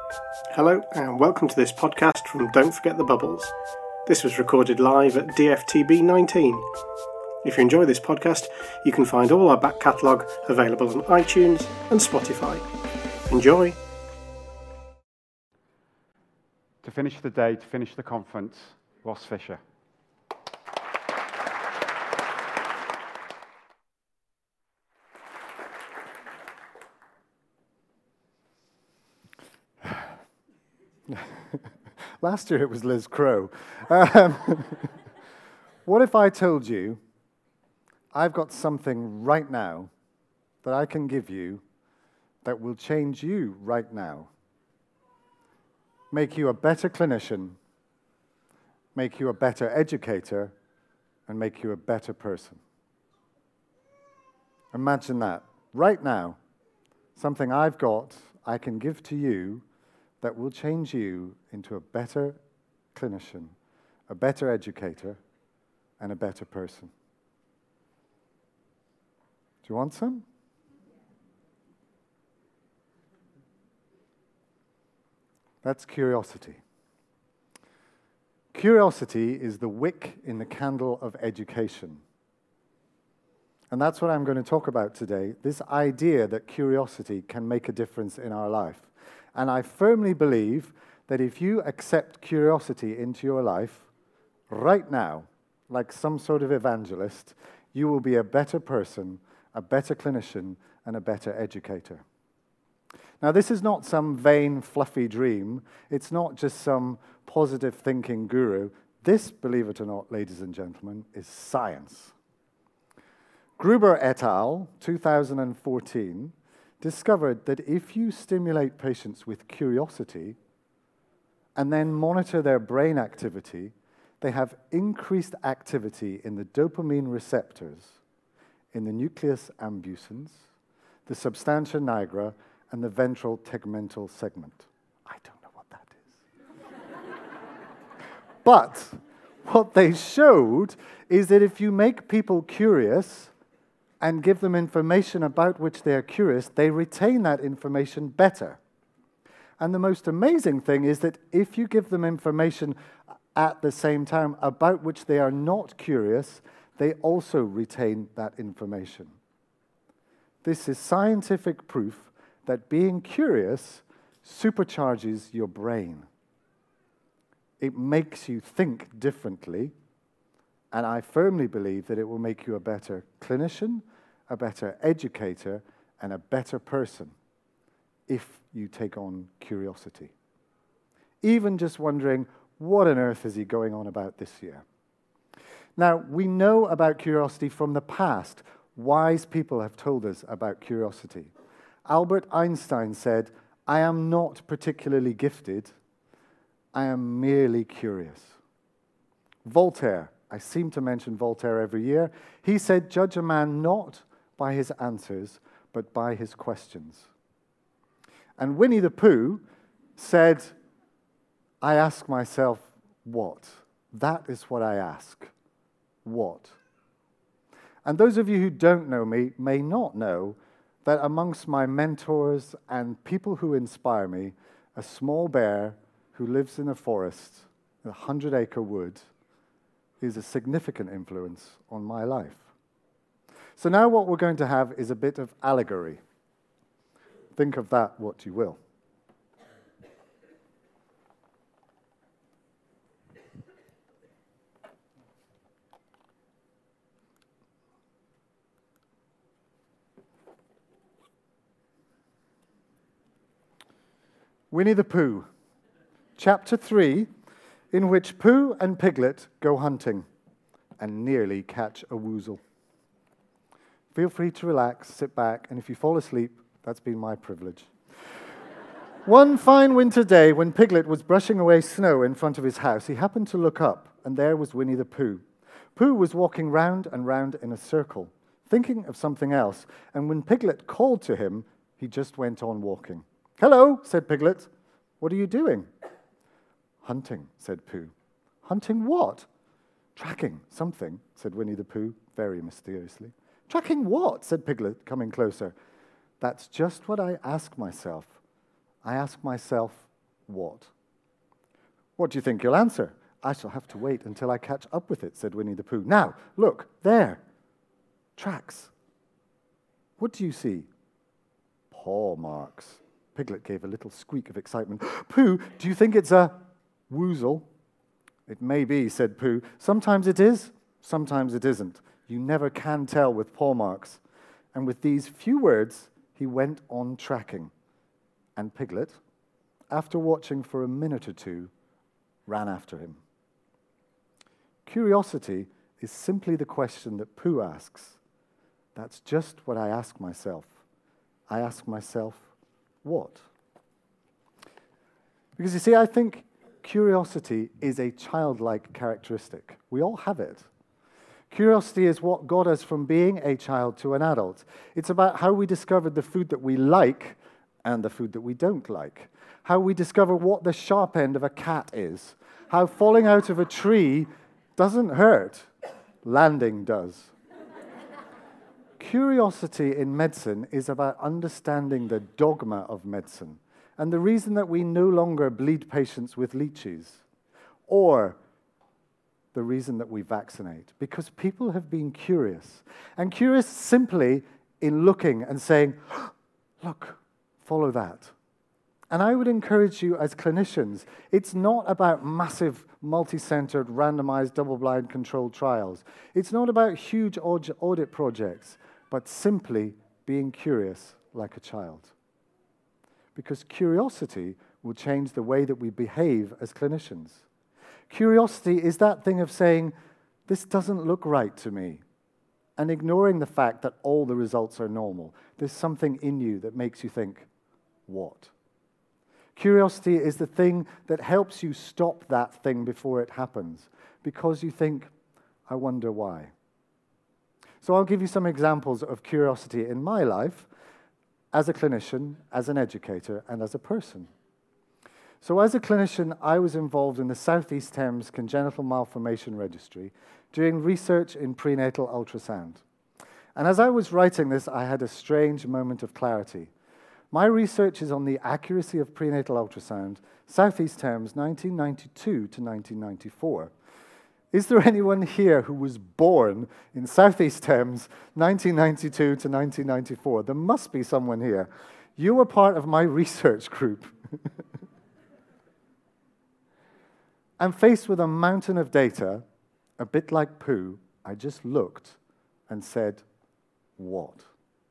Hello and welcome to this podcast from Don't Forget the Bubbles. This was recorded live at DFTB 19. If you enjoy this podcast, you can find all our back catalogue available on iTunes and Spotify. Enjoy! To finish the day, to finish the conference, Ross Fisher. Last year it was Liz Crow. What if I told you I've got something right now that I can give you that will change you right now? Make you a better clinician, make you a better educator, and make you a better person. Imagine that. Right now, something I've got I can give to you that will change you into a better clinician, a better educator, and a better person. Do you want some? That's curiosity. Curiosity is the wick in the candle of education. And that's what I'm going to talk about today, this idea that curiosity can make a difference in our life. And I firmly believe that if you accept curiosity into your life right now, like some sort of evangelist, you will be a better person, a better clinician, and a better educator. Now, this is not some vain, fluffy dream. It's not just some positive thinking guru. This, believe it or not, ladies and gentlemen, is science. Gruber et al., 2014, discovered that if you stimulate patients with curiosity and then monitor their brain activity, they have increased activity in the dopamine receptors, in the nucleus ambuscens, the substantia nigra, and the ventral tegmental segment. I don't know what that is. But what they showed is that if you make people curious and give them information about which they are curious, they retain that information better. And the most amazing thing is that if you give them information at the same time about which they are not curious, they also retain that information. This is scientific proof that being curious supercharges your brain. It makes you think differently, and I firmly believe that it will make you a better clinician, a better educator, and a better person if you take on curiosity. Even just wondering, what on earth is he going on about this year? Now, we know about curiosity from the past. Wise people have told us about curiosity. Albert Einstein said, "I am not particularly gifted, I am merely curious." Voltaire, I seem to mention Voltaire every year, he said, "Judge a man not by his answers, but by his questions." And Winnie the Pooh said, "I ask myself, what? That is what I ask. What?" And those of you who don't know me may not know that amongst my mentors and people who inspire me, a small bear who lives in a forest, a 100-acre wood, is a significant influence on my life. So now what we're going to have is a bit of allegory. Think of that what you will. Winnie the Pooh, Chapter 3, in which Pooh and Piglet go hunting and nearly catch a woozle. Feel free to relax, sit back, and if you fall asleep, that's been my privilege. One fine winter day, when Piglet was brushing away snow in front of his house, he happened to look up, and there was Winnie the Pooh. Pooh was walking round and round in a circle, thinking of something else, and when Piglet called to him, he just went on walking. "Hello," said Piglet. "What are you doing?" "Hunting," said Pooh. "Hunting what?" "Tracking something," said Winnie the Pooh, very mysteriously. "Tracking what?" said Piglet, coming closer. "That's just what I ask myself. I ask myself, what? What do you think you'll answer? I shall have to wait until I catch up with it, said Winnie the Pooh. Now, look, there. Tracks. What do you see? Paw marks. Piglet gave a little squeak of excitement. Pooh, do you think it's a woozle? It may be, said Pooh. Sometimes it is, sometimes it isn't. You never can tell with paw marks. And with these few words, he went on tracking. And Piglet, after watching for a minute or two, ran after him. Curiosity is simply the question that Pooh asks. That's just what I ask myself. I ask myself, what? Because you see, I think curiosity is a childlike characteristic. We all have it. Curiosity is what got us from being a child to an adult. It's about how we discovered the food that we like and the food that we don't like. How we discover what the sharp end of a cat is. How falling out of a tree doesn't hurt. Landing does. Curiosity in medicine is about understanding the dogma of medicine and the reason that we no longer bleed patients with leeches, or the reason that we vaccinate. Because people have been curious, and curious simply in looking and saying, look, follow that. And I would encourage you as clinicians, it's not about massive, multi-centered, randomized, double-blind controlled trials. It's not about huge audit projects, but simply being curious like a child. Because curiosity will change the way that we behave as clinicians. Curiosity is that thing of saying, this doesn't look right to me, and ignoring the fact that all the results are normal. There's something in you that makes you think, what? Curiosity is the thing that helps you stop that thing before it happens, because you think, I wonder why. So I'll give you some examples of curiosity in my life as a clinician, as an educator, and as a person. So as a clinician, I was involved in the South East Thames Congenital Malformation Registry, doing research in prenatal ultrasound. And as I was writing this, I had a strange moment of clarity. My research is on the accuracy of prenatal ultrasound, South East Thames, 1992 to 1994. Is there anyone here who was born in South East Thames, 1992 to 1994? There must be someone here. You were part of my research group. I'm faced with a mountain of data, a bit like Pooh. I just looked and said, what?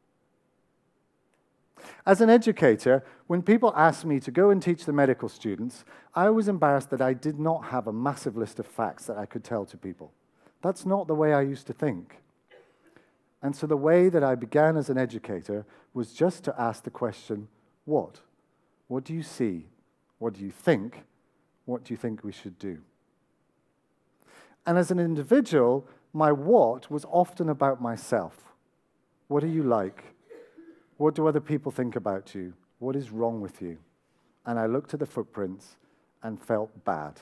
As an educator, when people asked me to go and teach the medical students, I was embarrassed that I did not have a massive list of facts that I could tell to people. That's not the way I used to think. And so the way that I began as an educator was just to ask the question, what? What do you see? What do you think? What do you think we should do? And as an individual, my what was often about myself. What are you like? What do other people think about you? What is wrong with you? And I looked at the footprints and felt bad.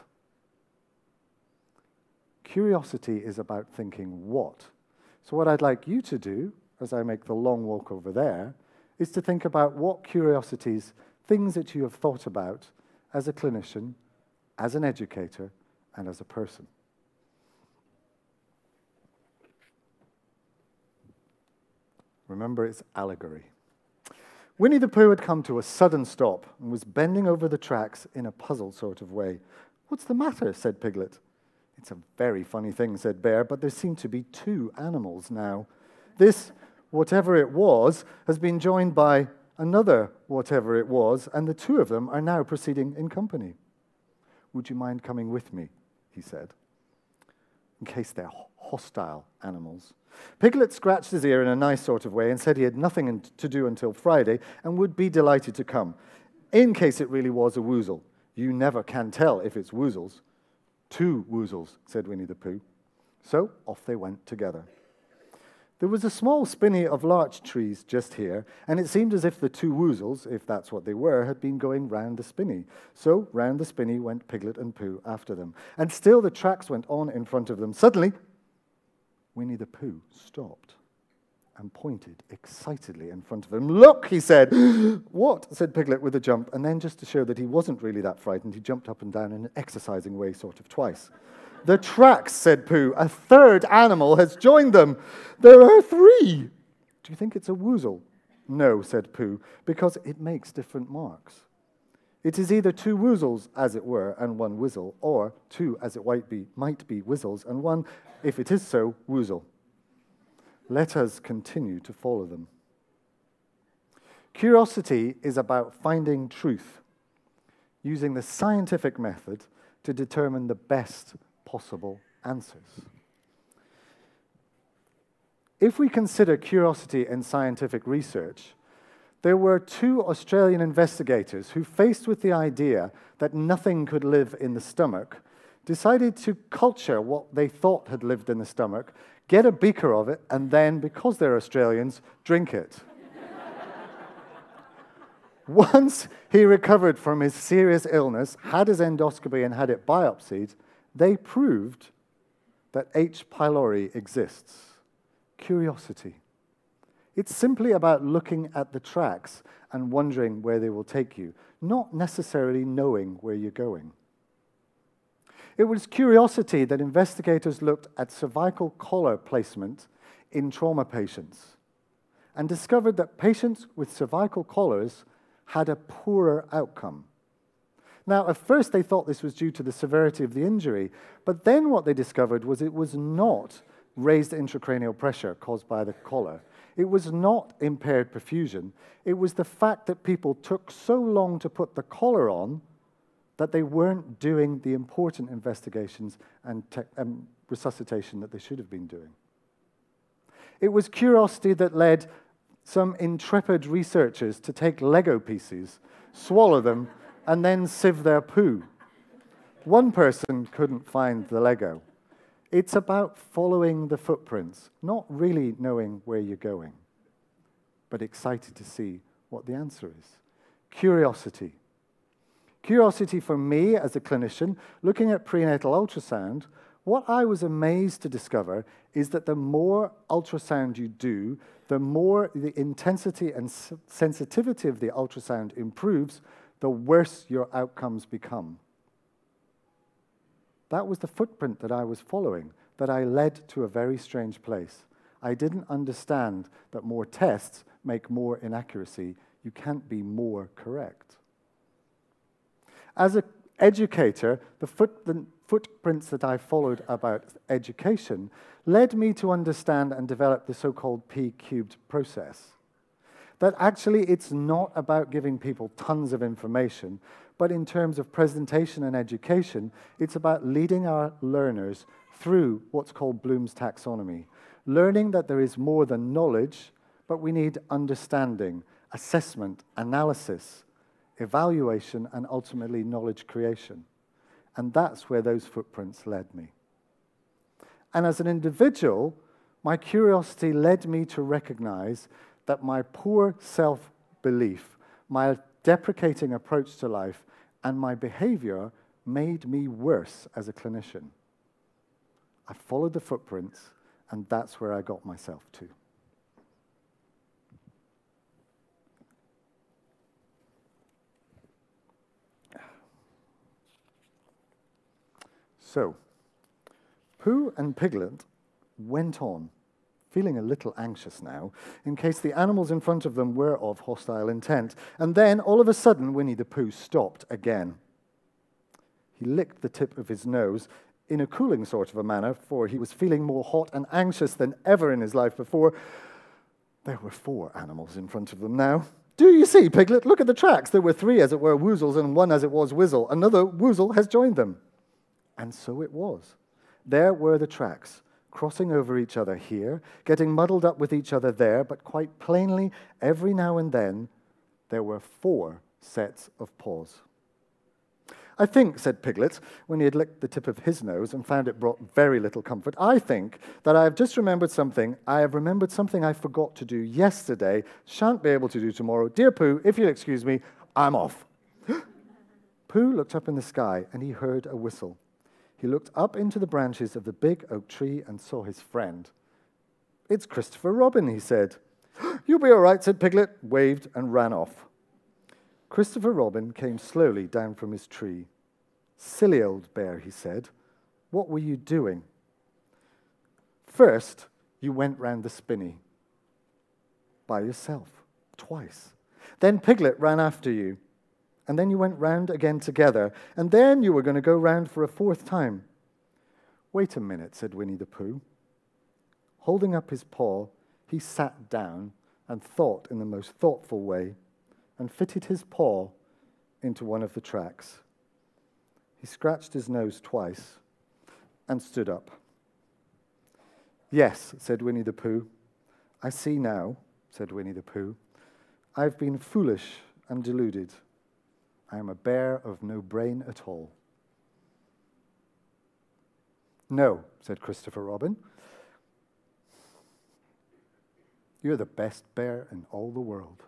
Curiosity is about thinking what. So what I'd like you to do, as I make the long walk over there, is to think about what curiosities, things that you have thought about as a clinician, as an educator, and as a person. Remember, it's allegory. Winnie the Pooh had come to a sudden stop and was bending over the tracks in a puzzled sort of way. What's the matter? Said Piglet. It's a very funny thing, said Bear, but there seem to be two animals now. This, whatever it was, has been joined by another whatever it was, and the two of them are now proceeding in company. Would you mind coming with me? He said, in case they're hostile animals. Piglet scratched his ear in a nice sort of way and said he had nothing to do until Friday and would be delighted to come, in case it really was a woozle. You never can tell if it's woozles. Two woozles, said Winnie the Pooh. So off they went together. There was a small spinney of larch trees just here, and it seemed as if the two woozles, if that's what they were, had been going round the spinney. So round the spinney went Piglet and Pooh after them, and still the tracks went on in front of them. Suddenly, Winnie the Pooh stopped and pointed excitedly in front of him. "Look," he said. "What?" said Piglet with a jump, and then just to show that he wasn't really that frightened, he jumped up and down in an exercising way sort of twice. "The tracks," said Pooh. "A third animal has joined them. There are 3. Do you think it's a woozle?" "No," said Pooh, "because it makes different marks. It is either 2 woozles, as it were, and 1 whizzle, or 2, as it might be whizzles, and 1, if it is so, woozle. Let us continue to follow them." Curiosity is about finding truth, using the scientific method to determine the best possible answers. If we consider curiosity in scientific research, there were 2 Australian investigators who, faced with the idea that nothing could live in the stomach, decided to culture what they thought had lived in the stomach, get a beaker of it, and then, because they're Australians, drink it. Once he recovered from his serious illness, had his endoscopy, and had it biopsied, they proved that H. pylori exists. Curiosity. It's simply about looking at the tracks and wondering where they will take you, not necessarily knowing where you're going. It was curiosity that investigators looked at cervical collar placement in trauma patients and discovered that patients with cervical collars had a poorer outcome. Now, at first they thought this was due to the severity of the injury, but then what they discovered was it was not raised intracranial pressure caused by the collar. It was not impaired perfusion. It was the fact that people took so long to put the collar on that they weren't doing the important investigations and resuscitation that they should have been doing. It was curiosity that led some intrepid researchers to take Lego pieces, swallow them, and then sieve their poo. One person couldn't find the Lego. It's about following the footprints, not really knowing where you're going, but excited to see what the answer is. Curiosity. Curiosity for me as a clinician, looking at prenatal ultrasound, what I was amazed to discover is that the more ultrasound you do, the more the intensity and sensitivity of the ultrasound improves, the worse your outcomes become. That was the footprint that I was following, that I led to a very strange place. I didn't understand that more tests make more inaccuracy. You can't be more correct. As an educator, the footprints that I followed about education led me to understand and develop the so-called P-cubed process. That actually it's not about giving people tons of information, but in terms of presentation and education, it's about leading our learners through what's called Bloom's taxonomy, learning that there is more than knowledge, but we need understanding, assessment, analysis, evaluation, and ultimately knowledge creation. And that's where those footprints led me. And as an individual, my curiosity led me to recognize that my poor self-belief, my deprecating approach to life, and my behavior made me worse as a clinician. I followed the footprints, and that's where I got myself to. So, Pooh and Piglet went on, feeling a little anxious now, in case the animals in front of them were of hostile intent. And then, all of a sudden, Winnie the Pooh stopped again. He licked the tip of his nose in a cooling sort of a manner, for he was feeling more hot and anxious than ever in his life before. There were 4 animals in front of them now. "Do you see, Piglet? Look at the tracks. There were 3, as it were, woozles, and 1, as it was, whizzle. Another woozle has joined them." And so it was. There were the tracks, crossing over each other here, getting muddled up with each other there, but quite plainly, every now and then, there were 4 sets of paws. "I think," said Piglet, when he had licked the tip of his nose and found it brought very little comfort, "I think that I have just remembered something. I have remembered something I forgot to do yesterday, shan't be able to do tomorrow. Dear Pooh, if you'll excuse me, I'm off." Pooh looked up in the sky, and he heard a whistle. He looked up into the branches of the big oak tree and saw his friend. "It's Christopher Robin," he said. "You'll be all right," said Piglet, waved and ran off. Christopher Robin came slowly down from his tree. "Silly old bear," he said. "What were you doing?" "First, you went round the spinney. By yourself, twice. Then Piglet ran after you. And then you went round again together. And then you were going to go round for a fourth time." "Wait a minute," said Winnie the Pooh. Holding up his paw, he sat down and thought in the most thoughtful way and fitted his paw into one of the tracks. He scratched his nose twice and stood up. "Yes," said Winnie the Pooh. "I see now," said Winnie the Pooh. "I've been foolish and deluded. I am a bear of no brain at all." "No," said Christopher Robin. "You're the best bear in all the world."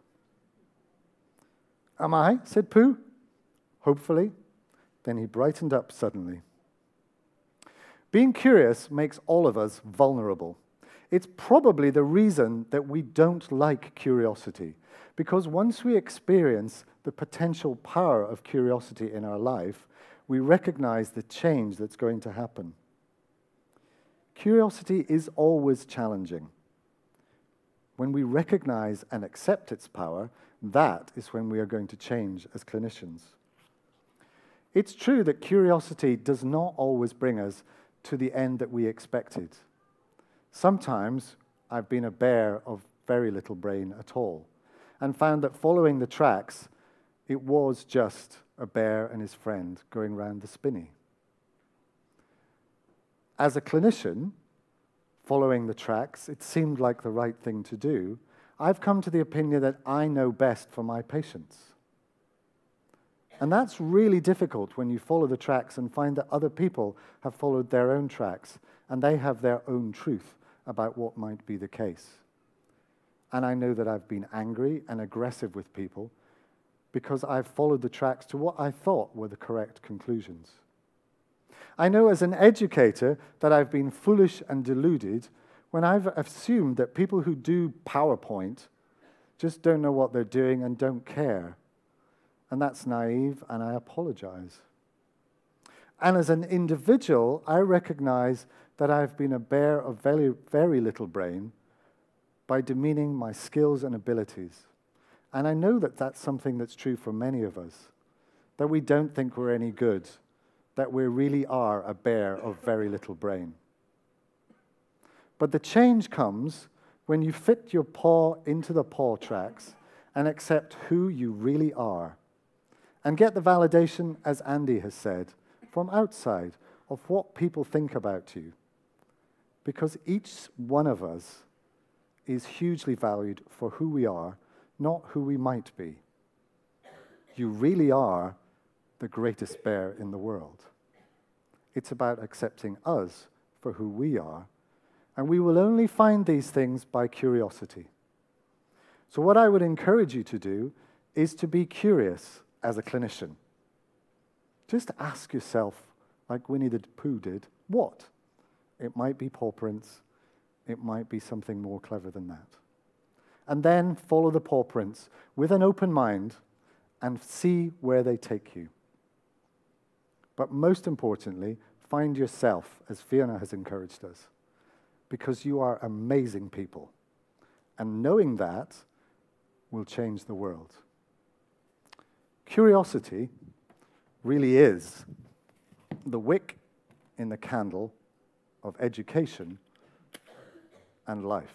"Am I?" said Pooh. Hopefully. Then he brightened up suddenly. Being curious makes all of us vulnerable. It's probably the reason that we don't like curiosity, because once we experience the potential power of curiosity in our life, we recognize the change that's going to happen. Curiosity is always challenging. When we recognize and accept its power, that is when we are going to change as clinicians. It's true that curiosity does not always bring us to the end that we expected. Sometimes I've been a bear of very little brain at all, and found that following the tracks, it was just a bear and his friend going round the spinney. As a clinician, following the tracks, it seemed like the right thing to do. I've come to the opinion that I know best for my patients. And that's really difficult when you follow the tracks and find that other people have followed their own tracks and they have their own truth about what might be the case. And I know that I've been angry and aggressive with people because I've followed the tracks to what I thought were the correct conclusions. I know as an educator that I've been foolish and deluded when I've assumed that people who do PowerPoint just don't know what they're doing and don't care. And that's naive, and I apologize. And as an individual, I recognize that I've been a bear of very, very little brain by demeaning my skills and abilities. And I know that that's something that's true for many of us, that we don't think we're any good, that we really are a bear of very little brain. But the change comes when you fit your paw into the paw tracks and accept who you really are, and get the validation, as Andy has said, from outside of what people think about you. Because each one of us is hugely valued for who we are, not who we might be. You really are the greatest bear in the world. It's about accepting us for who we are, and we will only find these things by curiosity. So what I would encourage you to do is to be curious as a clinician. Just ask yourself, like Winnie the Pooh did, what? It might be paw prints. It might be something more clever than that. And then follow the paw prints with an open mind and see where they take you. But most importantly, find yourself, as Fiona has encouraged us, because you are amazing people. And knowing that will change the world. Curiosity really is the wick in the candle of education and life.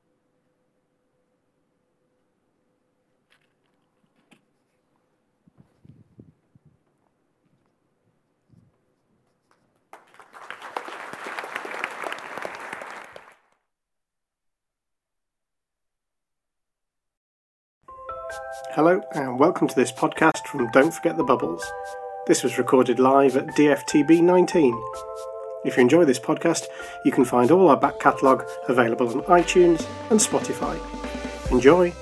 Hello and welcome to this podcast from Don't Forget the Bubbles. This was recorded live at DFTB 19. If you enjoy this podcast, you can find all our back catalogue available on iTunes and Spotify. Enjoy!